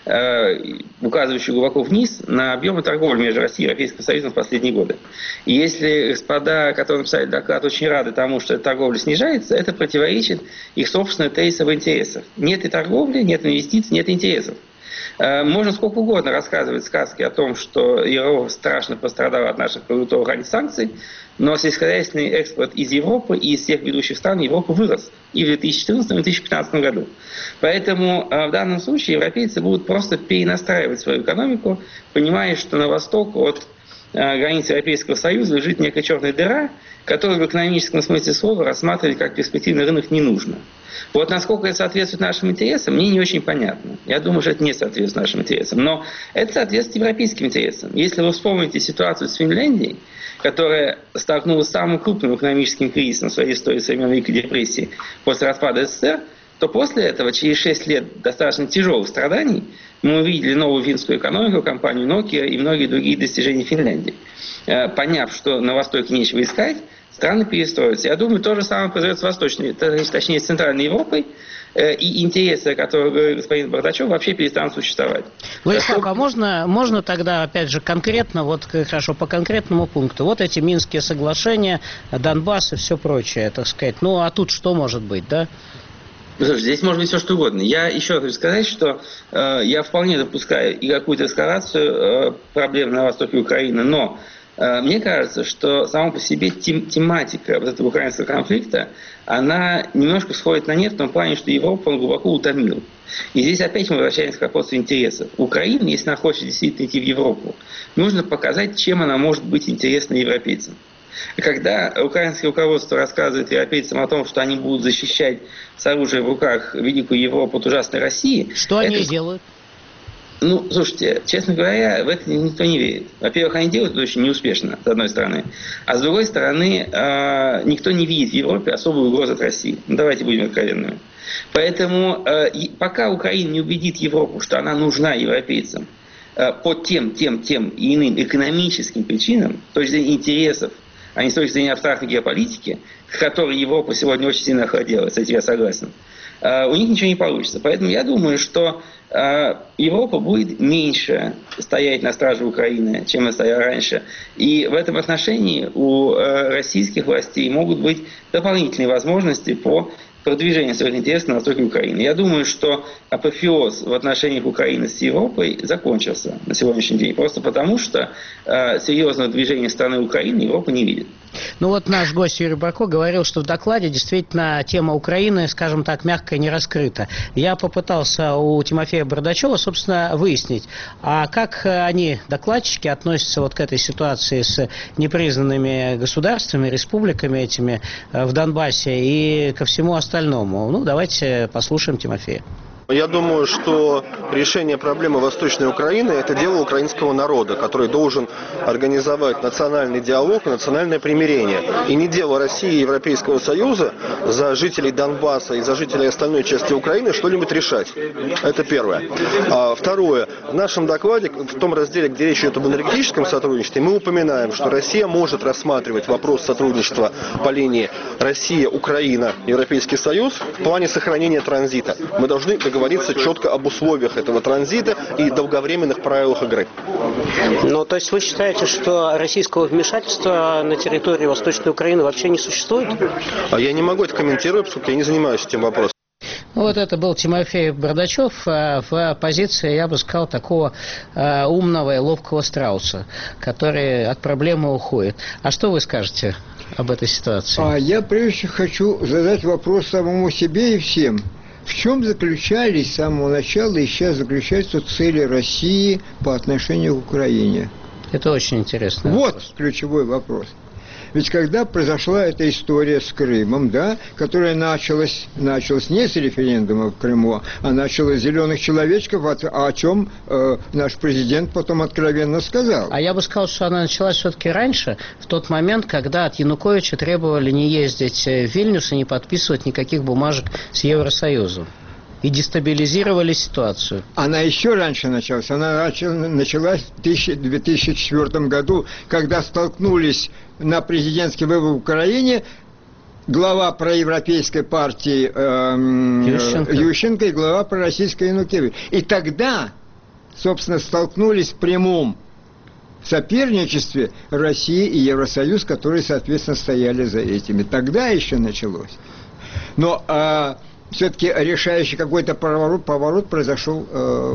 указывающая глубоко вниз на объемы торговли между Россией и Европейским Союзом в последние годы. И если господа, которые написали доклад, очень рады тому, что эта торговля снижается, это противоречит их собственным тезисам и интересам. Нет и торговли, нет инвестиций, нет интересов. Можно сколько угодно рассказывать сказки о том, что Европа страшно пострадала от наших продуктовых антисанкций, но сельскохозяйственный экспорт из Европы и из всех ведущих стран Европы вырос и в 2014 и 2015 году. Поэтому в данном случае европейцы будут просто перенастраивать свою экономику, понимая, что на восток от границ Европейского Союза лежит некая черная дыра, которую в экономическом смысле слова рассматривать как перспективный рынок не нужно. Вот насколько это соответствует нашим интересам, мне не очень понятно. Я думаю, что это не соответствует нашим интересам. Но это соответствует европейским интересам. Если вы вспомните ситуацию с Финляндией, которая столкнулась с самым крупным экономическим кризисом в своей истории со времен Великой депрессии после распада СССР, то после этого, через 6 лет достаточно тяжелых страданий, мы увидели новую финскую экономику, компанию Nokia и многие другие достижения Финляндии. Поняв, что на Востоке нечего искать, страны перестроятся. Я думаю, то же самое произойдет с Восточной, точнее, с Центральной Европой, и интересы, о которых говорит господин Бардачев, вообще перестанут существовать. Владислав, а можно тогда, опять же, конкретно, вот хорошо, по конкретному пункту, вот эти Минские соглашения, Донбасс и все прочее, так сказать, ну а тут что может быть, да? Слушай, здесь может быть все что угодно. Я еще хочу сказать, что я вполне допускаю и какую-то эскалацию проблем на востоке Украины, но мне кажется, что сама по себе тематика вот этого украинского конфликта, она немножко сходит на нет в том плане, что Европу он глубоко утомил. И здесь опять мы возвращаемся к вопросу интересов. Украина, если она хочет действительно идти в Европу, нужно показать, чем она может быть интересна европейцам. Когда украинское руководство рассказывает европейцам о том, что они будут защищать с оружием в руках великую Европу от ужасной России... Что они делают? Ну, слушайте, честно говоря, в это никто не верит. Во-первых, они делают это очень неуспешно, с одной стороны. А с другой стороны, никто не видит в Европе особую угрозу от России. Ну, давайте будем откровенными. Поэтому пока Украина не убедит Европу, что она нужна европейцам по тем и иным экономическим причинам, с точки зрения интересов, а не с точки зрения абстрактной геополитики, к которой Европа сегодня очень сильно охладела, с этим я согласен, у них ничего не получится. Поэтому я думаю, что Европа будет меньше стоять на страже Украины, чем она стояла раньше. И в этом отношении у российских властей могут быть дополнительные возможности по продвижению своих интересов на востоке Украины. Я думаю, что апофеоз в отношениях Украины с Европой закончился на сегодняшний день. Просто потому, что серьезного движения страны Украины Европа не видит. Ну вот наш гость Юрий Барко говорил, что в докладе действительно тема Украины, скажем так, мягко не раскрыта. Я попытался у Тимофея Бардачева, собственно, выяснить, а как они, докладчики, относятся вот к этой ситуации с непризнанными государствами, республиками этими в Донбассе и ко всему остальному. Ну, давайте послушаем Тимофея. Я думаю, что решение проблемы Восточной Украины – это дело украинского народа, который должен организовать национальный диалог и национальное примирение. И не дело России и Европейского Союза за жителей Донбасса и за жителей остальной части Украины что-нибудь решать. Это первое. Второе. В нашем докладе, в том разделе, где речь идет об энергетическом сотрудничестве, мы упоминаем, что Россия может рассматривать вопрос сотрудничества по линии Россия-Украина, Европейский Союз в плане сохранения транзита. Мы должны говорится четко об условиях этого транзита и долговременных правилах игры. Ну, то есть вы считаете, что российского вмешательства на территории Восточной Украины вообще не существует? Я не могу это комментировать, поскольку я не занимаюсь этим вопросом. Вот это был Тимофей Бардачев в позиции, я бы сказал, такого умного и ловкого страуса, который от проблемы уходит. А что вы скажете об этой ситуации? Я прежде хочу задать вопрос самому себе и всем. В чем заключались с самого начала и сейчас заключаются цели России по отношению к Украине? Это очень интересно. Вот ключевой вопрос. Ведь когда произошла эта история с Крымом, да, которая началась не с референдума в Крыму, а началась с зеленых человечков, о чем наш президент потом откровенно сказал. А я бы сказал, что она началась все-таки раньше, в тот момент, когда от Януковича требовали не ездить в Вильнюс и не подписывать никаких бумажек с Евросоюзом. И дестабилизировали ситуацию. Она еще раньше началась. Она началась в 2004 году, когда столкнулись на президентский выбор в Украине глава проевропейской партии Ющенко и глава пророссийской Янукович. И тогда, собственно, столкнулись в прямом соперничестве России и Евросоюз, которые, соответственно, стояли за этими. Тогда еще началось. Но все-таки решающий какой-то поворот произошел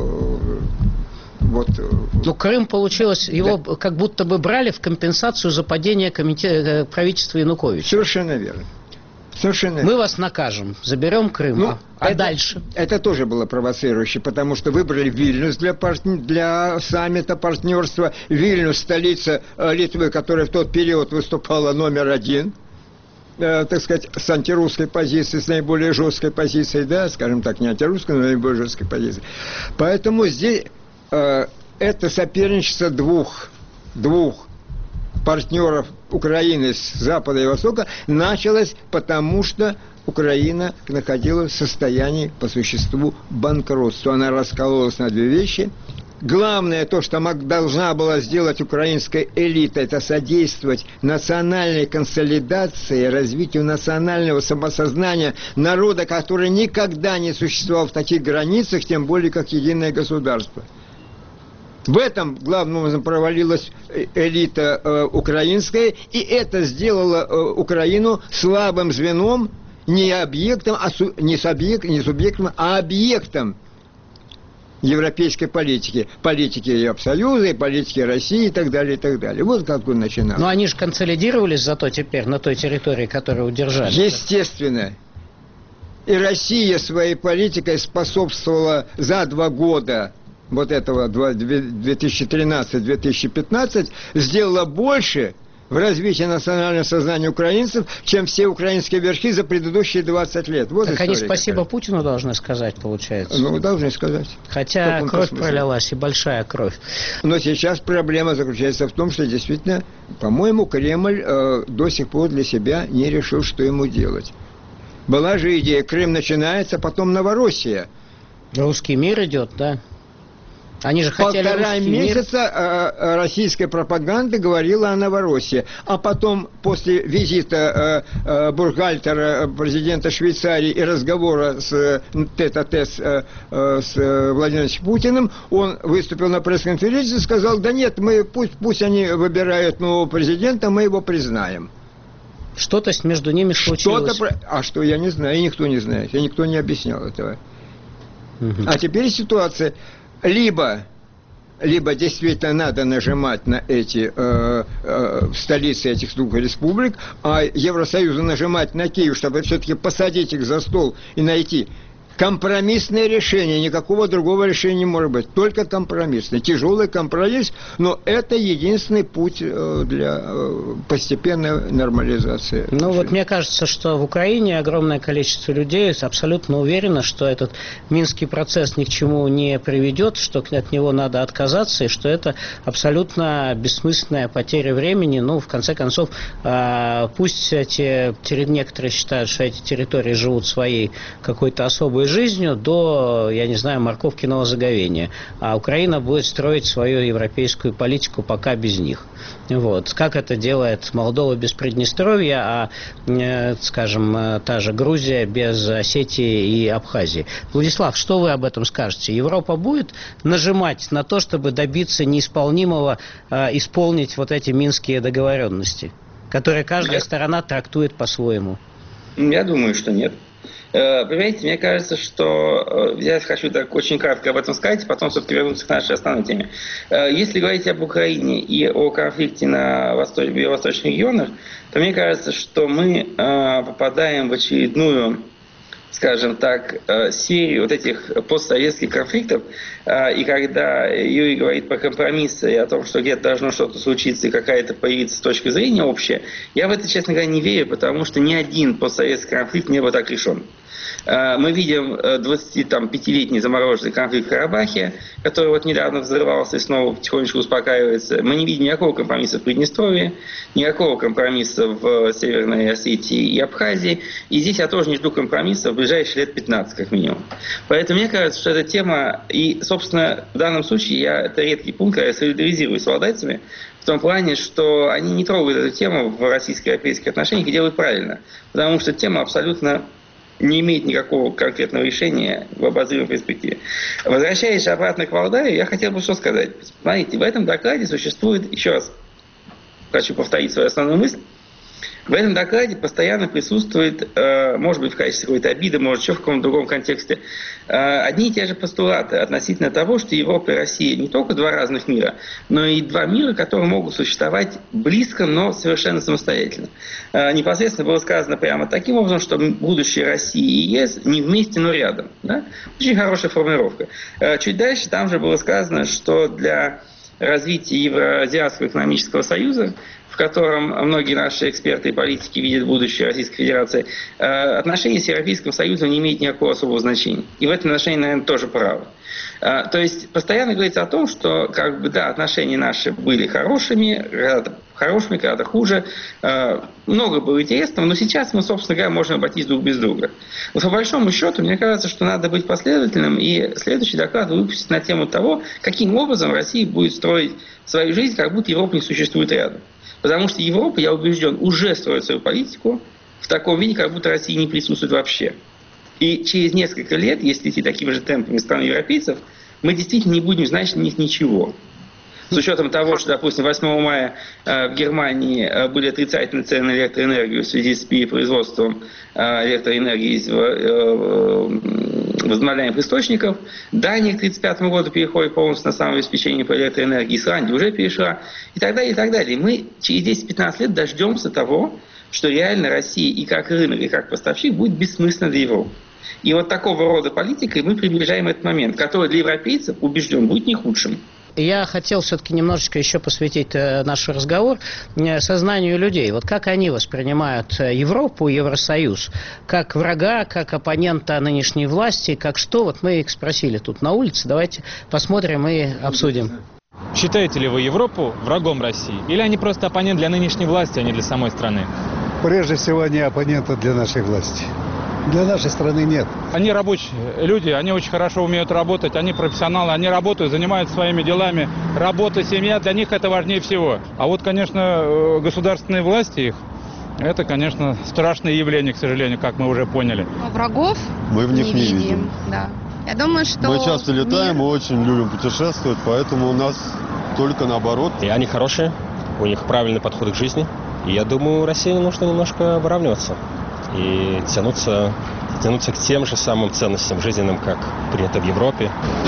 Ну, Крым, получилось, его как будто бы брали в компенсацию за падение правительства Януковича. Совершенно верно. Мы вас накажем, заберем Крым. Дальше? Это тоже было провоцирующе, потому что выбрали Вильнюс для саммита партнерства. Вильнюс, столица Литвы, которая в тот период выступала номер один, так сказать, с антирусской позицией, с наиболее жесткой позицией, да, скажем так, не антирусской, но наиболее жесткой позицией. Поэтому здесь это соперничество двух партнеров Украины с Запада и Востока началось потому, что Украина находилась в состоянии по существу банкротства. Она раскололась на две вещи. Главное, то, что должна была сделать украинская элита, это содействовать национальной консолидации, развитию национального самосознания народа, который никогда не существовал в таких границах, тем более как единое государство. В этом, главным образом, провалилась элита украинская, и это сделало Украину слабым звеном, не субъектом, а объектом европейской политики. Политики Евросоюза, и политики России, и так далее, и так далее. Вот как он начинал. Но они же консолидировались зато теперь на той территории, которую удержали. Естественно. И Россия своей политикой способствовала за 2 года вот этого 2013-2015, сделала больше в развитии национального сознания украинцев, чем все украинские верхи за предыдущие 20 лет. Вот так они спасибо Путину должны сказать, получается. Ну, должны сказать. Хотя кровь пролилась, и большая кровь. Но сейчас проблема заключается в том, что действительно, по-моему, Кремль до сих пор для себя не решил, что ему делать. Была же идея, Крым начинается, потом Новороссия. Русский мир идет, да? Они же хотели 1,5 месяца российская пропаганда говорила о Новороссии. А потом, после визита Бургхальтера, президента Швейцарии, и разговора с тет-а-тет с Владимиром Путиным, он выступил на пресс-конференции и сказал: да нет, пусть они выбирают нового президента, мы его признаем. Что-то между ними случилось. А что, я не знаю, и никто не знает, и никто не объяснял этого. А теперь ситуация... Либо действительно надо нажимать на эти столицы этих двух республик, а Евросоюзу нажимать на Киев, чтобы все-таки посадить их за стол и найти компромиссное решение. Никакого другого решения не может быть. Только компромиссный. Тяжелый компромисс, но это единственный путь для постепенной нормализации. Ну вот мне кажется, что в Украине огромное количество людей абсолютно уверено, что этот Минский процесс ни к чему не приведет, что от него надо отказаться, и что это абсолютно бессмысленная потеря времени. Ну, в конце концов, пусть некоторые считают, что эти территории живут своей какой-то особой жизнью до, я не знаю, морковкиного заговения. А Украина будет строить свою европейскую политику пока без них. Вот. Как это делает Молдова без Приднестровья, скажем, та же Грузия без Осетии и Абхазии. Владислав, что вы об этом скажете? Европа будет нажимать на то, чтобы добиться неисполнимого, исполнить вот эти минские договоренности, которые каждая сторона трактует по-своему? Я думаю, что нет. Понимаете, мне кажется, что я хочу так очень кратко об этом сказать, потом все-таки вернуться к нашей основной теме. Если говорить об Украине и о конфликте в восточных регионах, то мне кажется, что мы попадаем в очередную, скажем так, серию вот этих постсоветских конфликтов, и когда Юрий говорит про компромиссы и о том, что где-то должно что-то случиться и какая-то появиться точка зрения общая, я в это, честно говоря, не верю, потому что ни один постсоветский конфликт не был так решен. Мы видим 25-летний замороженный конфликт в Карабахе, который вот недавно взрывался и снова потихонечку успокаивается. Мы не видим никакого компромисса в Приднестровье, никакого компромисса в Северной Осетии и Абхазии. И здесь я тоже не жду компромисса в ближайшие лет 15, как минимум. Поэтому мне кажется, что эта тема, и, собственно, в данном случае это редкий пункт, когда я солидаризируюсь с владельцами, в том плане, что они не трогают эту тему в российско-европейских отношениях и делают правильно. Потому что тема абсолютно не имеет никакого конкретного решения в обозримой перспективе. Возвращаясь обратно к Валдаю, я хотел бы что сказать. Смотрите, в этом докладе существует, еще раз хочу повторить свою основную мысль, в этом докладе постоянно присутствует, может быть, в качестве какой-то обиды, может, еще в каком-то другом контексте, одни и те же постулаты относительно того, что Европа и Россия не только два разных мира, но и два мира, которые могут существовать близко, но совершенно самостоятельно. Непосредственно было сказано прямо таким образом, что будущее России и ЕС не вместе, но рядом. Да? Очень хорошая формулировка. Чуть дальше там же было сказано, что для развития Евразиатского экономического союза, в котором многие наши эксперты и политики видят будущее Российской Федерации, отношения с Европейским Союзом не имеют никакого особого значения. И в этом отношении, наверное, тоже правы. То есть постоянно говорится о том, что отношения наши были хорошими, когда-то хуже, много было интересного, но сейчас мы, собственно говоря, можем обойтись друг без друга. Но по большому счету, мне кажется, что надо быть последовательным и следующий доклад выпустить на тему того, каким образом Россия будет строить свою жизнь, как будто Европа не существует рядом. Потому что Европа, я убежден, уже строит свою политику в таком виде, как будто Россия не присутствует вообще. И через несколько лет, если идти такими же темпами стран европейцев, мы действительно не будем знать о них ничего. С учетом того, что, допустим, 8 мая в Германии были отрицательные цены на электроэнергию в связи с перепроизводством электроэнергии из возобновляемых источников. Дания к 1935 году переходит полностью на самообеспечение по электроэнергии. Исландия уже перешла. И так далее, и так далее. Мы через 10-15 лет дождемся того, что реально Россия и как рынок, и как поставщик будет бессмысленна для Европы. И вот такого рода политикой мы приближаем этот момент, который для европейцев, убежден, будет не худшим. Я хотел все-таки немножечко еще посвятить наш разговор сознанию людей. Вот как они воспринимают Европу, Евросоюз? Как врага, как оппонента нынешней власти, как что? Вот мы их спросили тут на улице. Давайте посмотрим и обсудим. Считаете ли вы Европу врагом России? Или они просто оппонент для нынешней власти, а не для самой страны? Прежде всего, они оппоненты для нашей власти. Для нашей страны нет. Они рабочие люди, они очень хорошо умеют работать, они профессионалы, они работают, занимаются своими делами. Работа, семья, для них это важнее всего. А вот, конечно, государственные власти их, это, конечно, страшное явление, к сожалению, как мы уже поняли. Врагов мы в них не видим. Да. Я думаю, что мы часто летаем, мы очень любим путешествовать, поэтому у нас только наоборот. И они хорошие, у них правильный подход к жизни. И я думаю, России нужно немножко выравниваться и тянуться к тем же самым ценностям жизненным, как принято в Европе.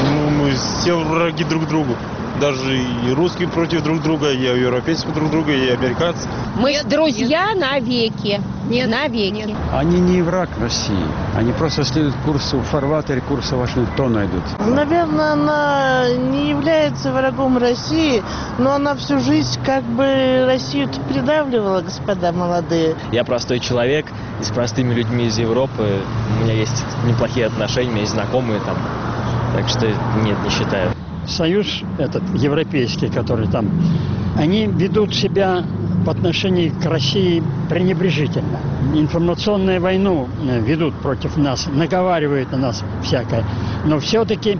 Мы все враги друг другу. Даже и русские против друг друга, и европейцы друг друга, и американцы. Мы друзья навеки. Нет, навеки. Нет. Они не враг России. Они просто следуют курсу фарватер, курса Вашингтона идут. Наверное, она не является врагом России, но она всю жизнь как бы Россию придавливала, господа молодые. Я простой человек, и с простыми людьми из Европы у меня есть неплохие отношения, у меня есть знакомые там. Так что нет, не считаю. Союз этот европейский, который там, они ведут себя по отношению к России пренебрежительно. Информационную войну ведут против нас, наговаривают на нас всякое. Но все-таки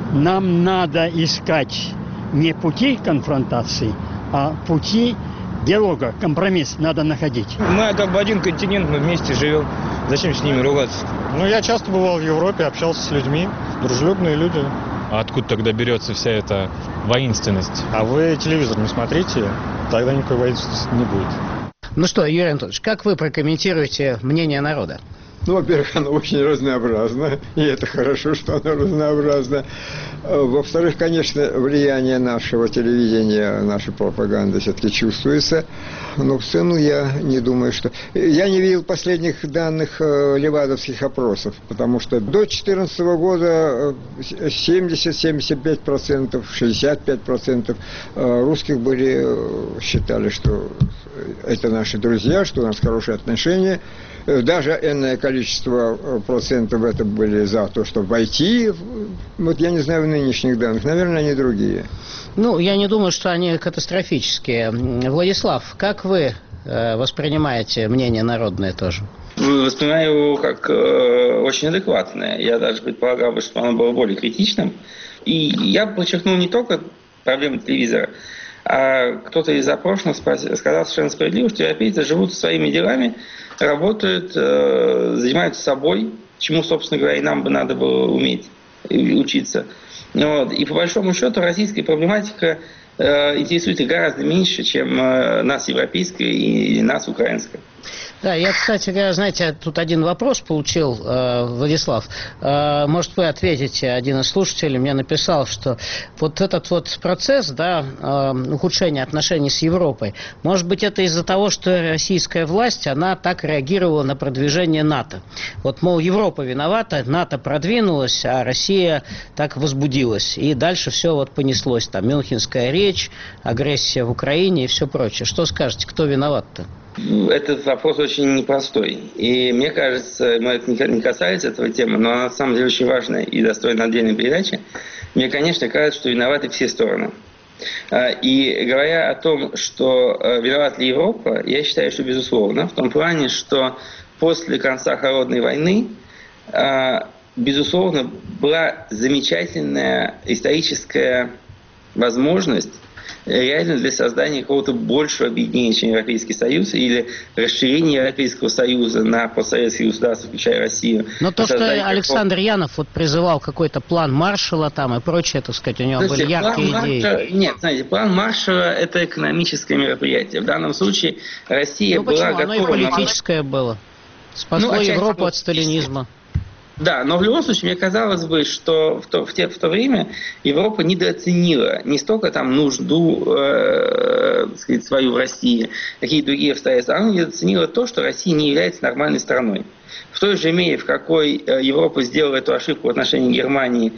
нам надо искать не пути конфронтации, а пути диалога, компромисс надо находить. Мы как бы один континент, мы вместе живем. Зачем с ними ругаться? Я часто бывал в Европе, общался с людьми, дружелюбные люди. А откуда тогда берется вся эта воинственность? А вы телевизор не смотрите, тогда никакой воинственности не будет. Ну что, Юрий Анатольевич, как вы прокомментируете мнение народа? Ну, во-первых, оно очень разнообразно, и это хорошо, что оно разнообразно. Во-вторых, конечно, влияние нашего телевидения, нашей пропаганды все-таки чувствуется. Но в целом я не думаю, что... Я не видел последних данных левадовских опросов, потому что до 2014 года 70-75%, 65% русских считали, что это наши друзья, что у нас хорошие отношения. Даже энное количество процентов это были за то, чтобы войти. Вот я не знаю в нынешних данных. Наверное, они другие. Ну, я не думаю, что они катастрофические. Владислав, как вы воспринимаете мнение народное тоже? Воспринимаю его как очень адекватное. Я даже предполагал бы, что оно было более критичным. И я подчеркнул не только проблемы телевизора, а кто-то из опрошенных сказал совершенно справедливо, что европейцы живут своими делами, работают, занимаются собой, чему, собственно говоря, и нам бы надо было уметь учиться. Вот. И по большому счету российская проблематика интересует их гораздо меньше, чем нас европейская и нас украинская. Да, я, кстати говоря, знаете, тут один вопрос получил, Владислав. Может, вы ответите, один из слушателей мне написал, что вот этот вот процесс, да, ухудшения отношений с Европой, может быть, это из-за того, что российская власть, она так реагировала на продвижение НАТО. Вот, мол, Европа виновата, НАТО продвинулась, а Россия так возбудилась. И дальше все вот понеслось. Там Мюнхенская речь, агрессия в Украине и все прочее. Что скажете, кто виноват-то? Этот вопрос очень непростой. И мне кажется, это не касается этого темы, но она на самом деле очень важная и достойна отдельной передачи. Мне, конечно, кажется, что виноваты все стороны. И говоря о том, что виновата ли Европа, я считаю, что безусловно. В том плане, что после конца Холодной войны, безусловно, была замечательная историческая возможность реально для создания какого-то большего объединения, чем Европейский Союз, или расширения Европейского Союза на постсоветские государства, включая Россию. Но то, что Александр Янов вот призывал какой-то план Маршалла там и прочее, так сказать, у него были яркие идеи. Нет, знаете, план Маршалла – это экономическое мероприятие. В данном случае Россия была готова... Оно и политическое было. Спасло Европу от сталинизма. Да, но в любом случае, мне казалось бы, что в то время Европа недооценила не столько там нужду сказать, свою в России, какие другие обстоятельства, она недооценила то, что Россия не является нормальной страной. В той же мере, в какой Европа сделала эту ошибку в отношении Германии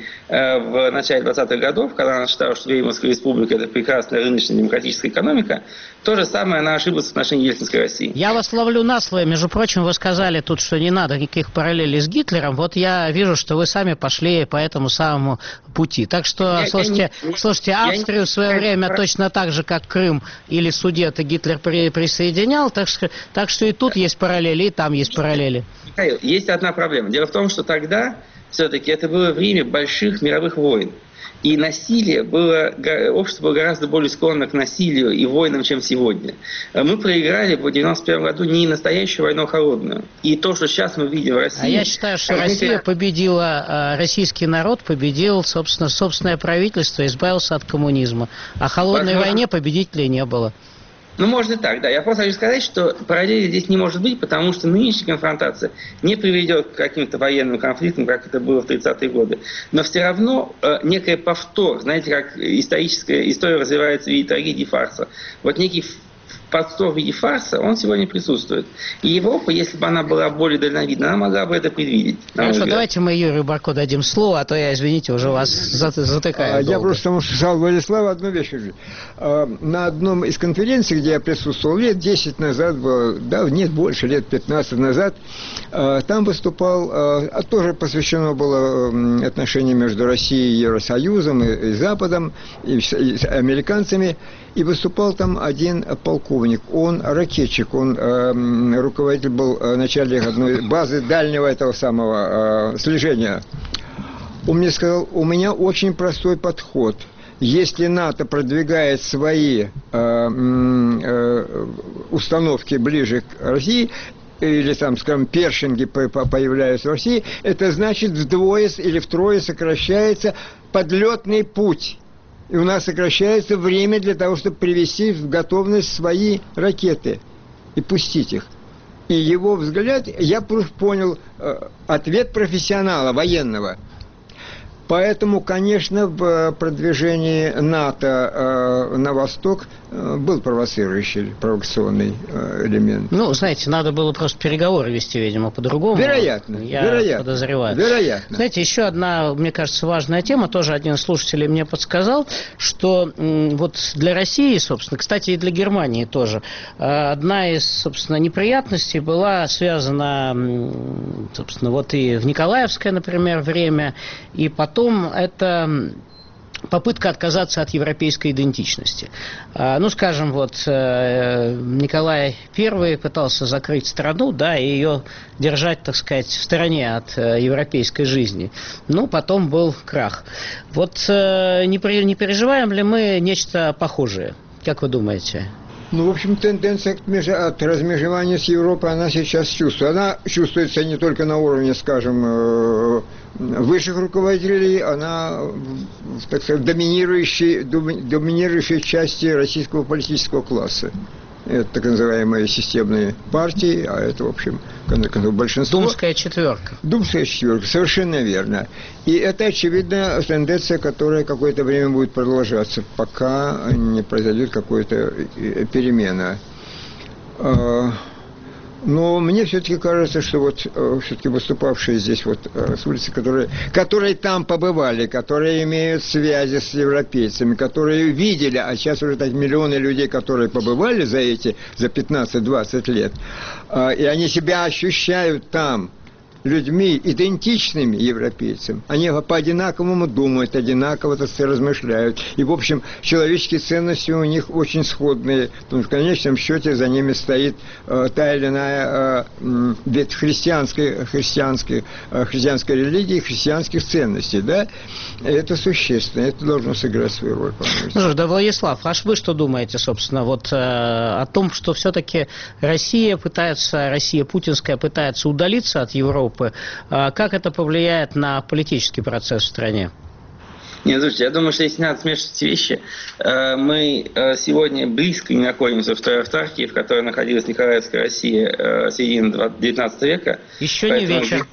в начале 20-х годов, когда она считала, что Веймарская республика – это прекрасная рыночная демократическая экономика, то же самое она ошиблась в отношении Ельцинской России. Я вас ловлю на слово. Между прочим, вы сказали тут, что не надо никаких параллелей с Гитлером. Вот я вижу, что вы сами пошли по этому самому пути. Так что, слушайте, Австрию в свое время точно так же, как Крым или Судеты, Гитлер присоединял. Так что и тут есть параллели, и там есть параллели. Михаил, есть одна проблема. Дело в том, что тогда все-таки это было время больших мировых войн. И насилие общество было гораздо более склонно к насилию и войнам, чем сегодня. Мы проиграли в 1991 году не настоящую войну, а холодную. И то, что сейчас мы видим в России... А я считаю, что Россия победила, российский народ победил, собственное правительство, избавился от коммунизма. А холодной войне победителей не было. Ну, может и так, да. Я просто хочу сказать, что параллели здесь не может быть, потому что нынешняя конфронтация не приведет к каким-то военным конфликтам, как это было в 30-е годы. Но все равно некое повтор, знаете, как история развивается в виде трагедии фарса. Вот некий повтор в виде фарса, он сегодня присутствует. И Европа, если бы она была более дальновидна, она могла бы это предвидеть. Хорошо, давайте мы Юрию Барко дадим слово, а то я, извините, уже вас затыкаю. Я просто сказал Владиславу одну вещь. На одном из конференций, где я присутствовал лет 10 назад, да, нет, больше, лет 15 назад, там выступал, тоже посвящено было отношениям между Россией и Евросоюзом, и Западом, и с американцами, и выступал там один полковник. Он ракетчик, он руководитель был, начальник одной базы дальнего этого самого слежения. Он мне сказал, у меня очень простой подход. Если НАТО продвигает свои установки ближе к России, или там, скажем, першинги появляются в России, это значит вдвое или втрое сокращается подлетный путь. И у нас сокращается время для того, чтобы привести в готовность свои ракеты и пустить их. И его взгляд, я понял ответ профессионала, военного. Поэтому, конечно, в продвижении НАТО на восток был провокационный элемент. Ну, знаете, надо было просто переговоры вести, видимо, по-другому. Вероятно. Я подозреваю. Вероятно. Знаете, еще одна, мне кажется, важная тема, тоже один из слушателей мне подсказал, что вот для России, собственно, кстати, и для Германии тоже, одна из, собственно, неприятностей была связана, собственно, вот и в Николаевское, например, время, и потом это попытка отказаться от европейской идентичности. Ну, скажем, вот Николай I пытался закрыть страну, да, и ее держать, так сказать, в стороне от европейской жизни. Ну, потом был крах. Вот не переживаем ли мы нечто похожее? Как вы думаете? Ну, в общем, тенденция от размежевания с Европой, она сейчас чувствуется. Она чувствуется не только на уровне, скажем, высших руководителей, она, так сказать, доминирующей части российского политического класса. Это так называемые системные партии, а это, в общем, большинство. Думская четверка. Думская четверка, совершенно верно. И это, очевидно, тенденция, которая какое-то время будет продолжаться, пока не произойдет какая-то перемена. Но мне все-таки кажется, что вот все-таки выступавшие здесь вот с улицы, которые там побывали, которые имеют связи с европейцами, которые видели, а сейчас уже так миллионы людей, которые побывали за 15-20 лет, и они себя ощущают там людьми, идентичными европейцам. Они по-одинаковому думают, одинаково, так сказать, размышляют. И, в общем, человеческие ценности у них очень сходные. Потому что, в конечном счете, за ними стоит та или иная ветвь христианской религии, христианских ценностей. Да? Это существенно. Это должно сыграть свою роль, по-моему. Ну что, да, Владислав, а вы что думаете, собственно, вот о том, что все-таки Россия путинская пытается удалиться от Европы? Как это повлияет на политический процесс в стране? Нет, слушайте, я думаю, что здесь не надо смешивать эти вещи. Мы сегодня близко не находимся в той автархии, в которой находилась Николаевская Россия середины XIX века. Еще не вечер.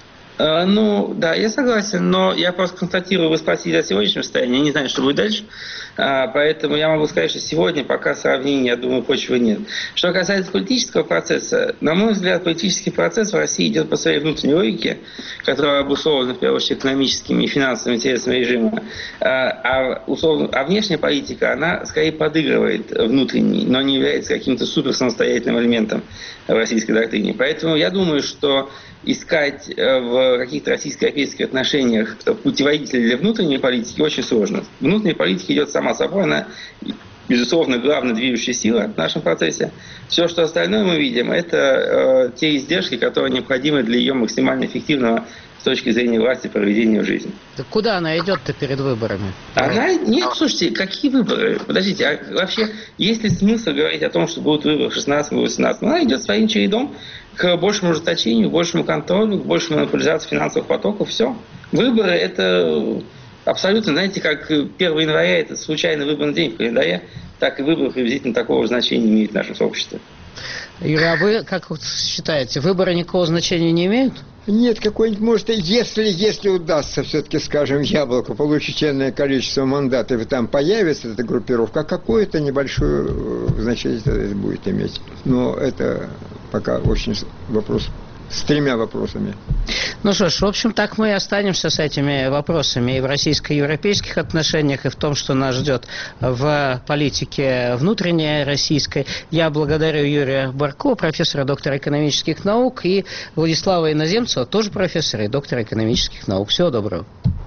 Ну, да, я согласен, но я просто констатирую, вы спросили о сегодняшнем состоянии, я не знаю, что будет дальше, поэтому я могу сказать, что сегодня пока сравнения, я думаю, почвы нет. Что касается политического процесса, на мой взгляд, политический процесс в России идет по своей внутренней логике, которая обусловлена, в первую очередь, экономическими и финансовыми интересами режима, а внешняя политика, она скорее подыгрывает внутренней, но не является каким-то супер самостоятельным элементом в российской доктрине. Поэтому я думаю, что искать в каких-то российско-европейских отношениях путеводителей для внутренней политики очень сложно. Внутренняя политика идет сама собой, она, безусловно, главная движущая сила в нашем процессе. Все, что остальное мы видим, это те издержки, которые необходимы для ее максимально эффективного с точки зрения власти проведения в жизни. Так куда она идет-то перед выборами? Нет, слушайте, какие выборы? Подождите, а вообще есть ли смысл говорить о том, что будут выборы в 16-18? Она идет своим чередом к большему ужесточению, к большему контролю, к большей монополизации финансовых потоков. Все. Выборы – это абсолютно, знаете, как 1 января – это случайный выборный день в календаре, так и выборы приблизительно такого же значения имеют в нашем сообществе. Юра, а вы как вот считаете, выборы никакого значения не имеют? Нет, какой-нибудь, может, если удастся все-таки, скажем, Яблоку получить энное количество мандатов, и там появится эта группировка, какое-то небольшое значение это будет иметь. Но это пока очень вопрос с 3 вопросами. Ну что ж, в общем, так мы и останемся с этими вопросами и в российско-европейских отношениях, и в том, что нас ждет в политике внутренней российской. Я благодарю Юрия Барко, профессора, доктора экономических наук, и Владислава Иноземцева, тоже профессора и доктора экономических наук. Всего доброго.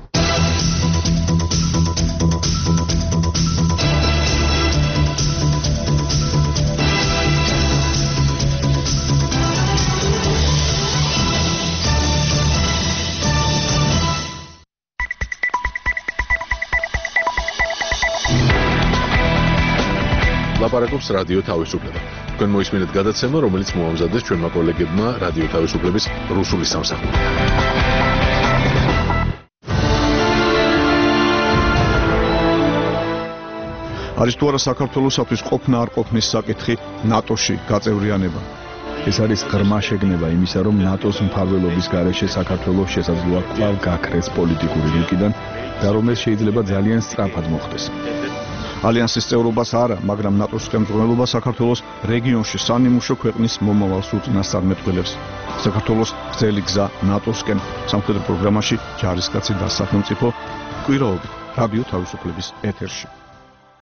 ლაპარაკობს რადიო თავისუფლება. თქვენ მოისმინეთ გადაცემა, რომელიც მოამზადეს ჩვენმა კოლეგებმა რადიო თავისუფლების რუსული სამსახური. არის თუ არა საქართველოსთვის ყოფნა არ ყოფნის საკითხი ნატოში გაწევრიანება. ეს არის ღრმა შეგნება იმისა, რომ ნატოს მფარველობის გარეშე საქართველოს შესაძლოა კვლავ გაქრეს პოლიტიკური რუკიდან და რომ ეს შეიძლება ძალიან სწრაფად მოხდეს. ალიანსის წევრობას არა, მაგრამ ნატოს ხელმძღვანელობა საქართველოს რეგიონში სანიმუშო ქვეყნის მომავალს უწინასწარ მეტყველებს. საქართველოს გრძელი გზა ნატოსკენ სამხედრო პროგრამაში ჯარისკაცი და სახელმწიფო კვირაობით რადიო თავისუფლების ეთერში.